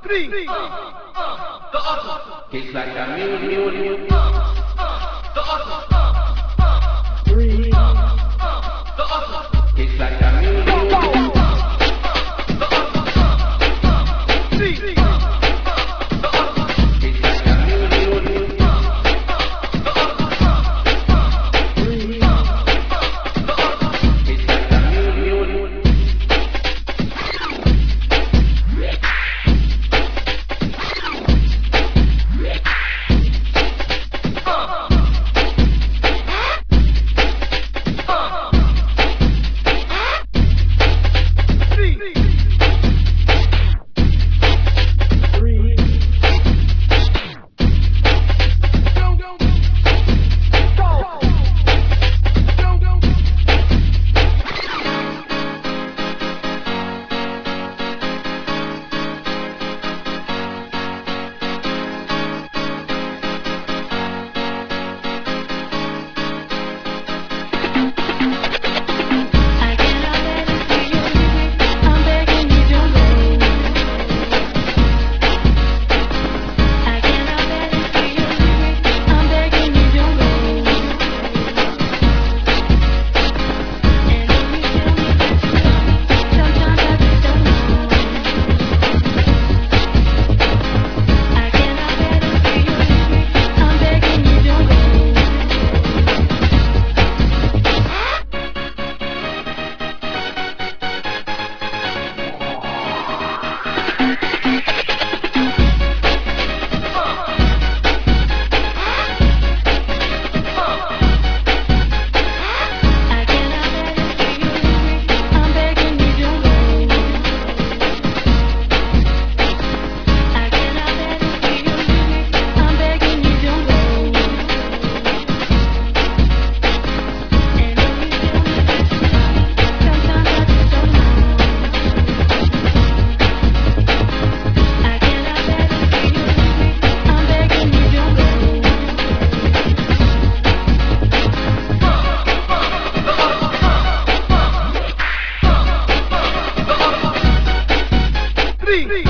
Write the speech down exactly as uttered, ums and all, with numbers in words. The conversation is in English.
three. Uh, uh, the other. It's like a mule, mule, mule. Uh, uh, the other. Uh, uh, three. Uh, uh, the other. It's like a mule, mule, mule. Uh, uh, the other. Uh, uh, three. Uh, uh, the other. It's like a mule, mule, mule. Uh, uh, the other. Uh, uh, three. Uh, uh, the other. It's like a mule, mule, mule. Three.